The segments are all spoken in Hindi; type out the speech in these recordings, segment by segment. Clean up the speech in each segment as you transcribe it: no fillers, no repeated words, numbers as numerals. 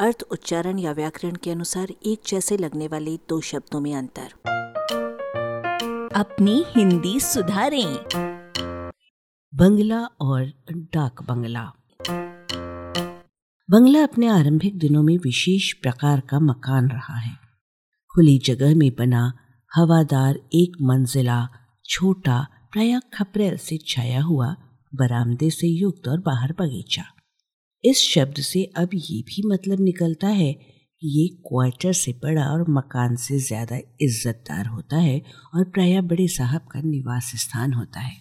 अर्थ, उच्चारण या व्याकरण के अनुसार एक जैसे लगने वाले दो शब्दों में अंतर। अपनी हिंदी सुधारें। बंगला और डाक बंगला। बंगला अपने आरंभिक दिनों में विशेष प्रकार का मकान रहा है। खुली जगह में बना हवादार एक मंजिला छोटा प्रायः खपरेल से छाया हुआ बरामदे से युक्त और बाहर बगीचा। इस शब्द से अब ये भी मतलब निकलता है कि ये क्वार्टर से बड़ा और मकान से ज्यादा इज्जतदार होता है और प्रायः बड़े साहब का निवास स्थान होता है।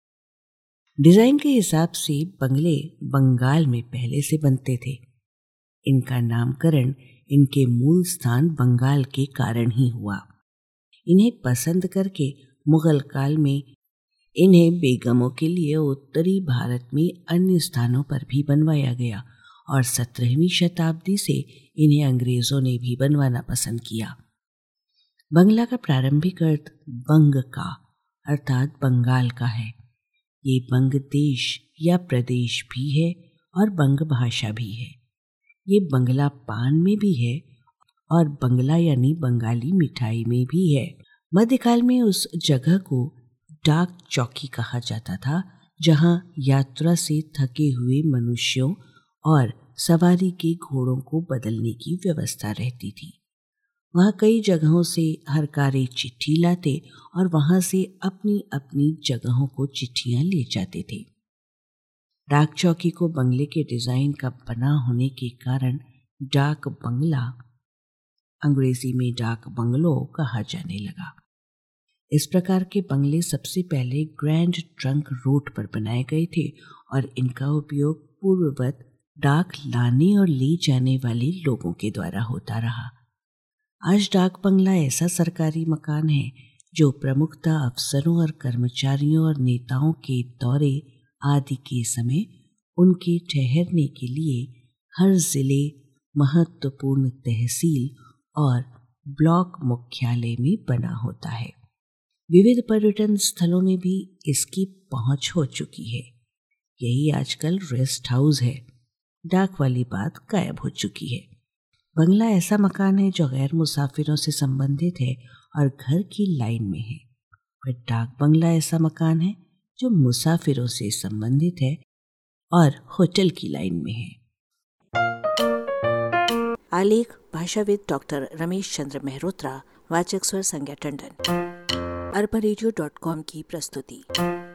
डिजाइन के हिसाब से बंगले बंगाल में पहले से बनते थे। इनका नामकरण इनके मूल स्थान बंगाल के कारण ही हुआ। इन्हें पसंद करके मुगल काल में इन्हें बेगमों के लिए उत्तरी भारत में अन्य स्थानों पर भी बनवाया गया और 17वीं शताब्दी से इन्हें अंग्रेजों ने भी बनवाना पसंद किया। बंगला का प्रारंभिक अर्थ बंग का अर्थात बंगाल का है। ये बंग देश या प्रदेश भी है और बंग भाषा भी है। ये बंगला पान में भी है और बंगला यानी बंगाली मिठाई में भी है। मध्यकाल में उस जगह को डाक चौकी कहा जाता था, जहां यात्रा से थके हुए मनुष्यों और सवारी के घोड़ों को बदलने की व्यवस्था रहती थी। वहां कई जगहों से हरकारे चिट्ठी लाते और वहां से अपनी अपनी जगहों को चिट्ठियां ले जाते थे। डाक चौकी को बंगले के डिजाइन का बना होने के कारण डाक बंगला, अंग्रेजी में डाक बंगलो कहा जाने लगा। इस प्रकार के बंगले सबसे पहले ग्रैंड ट्रंक रोड पर बनाए गए थे और इनका उपयोग पूर्ववत डाक लाने और ले जाने वाले लोगों के द्वारा होता रहा। आज डाक बंगला ऐसा सरकारी मकान है जो प्रमुखतः अफसरों और कर्मचारियों और नेताओं के दौरे आदि के समय उनके ठहरने के लिए हर जिले, महत्वपूर्ण तहसील और ब्लॉक मुख्यालय में बना होता है। विविध पर्यटन स्थलों में भी इसकी पहुंच हो चुकी है। यही आजकल रेस्ट हाउस है। डाक वाली बात गायब हो चुकी है। बंगला ऐसा मकान है जो गैर मुसाफिरों से संबंधित है और घर की लाइन में है। पर डाक बंगला ऐसा मकान है जो मुसाफिरों से संबंधित है और होटल की लाइन में है। आलेख भाषाविद डॉक्टर रमेश चंद्र मेहरोत्रा, वाचक स्वर संज्ञा टंडन। arbanradio.com की प्रस्तुति।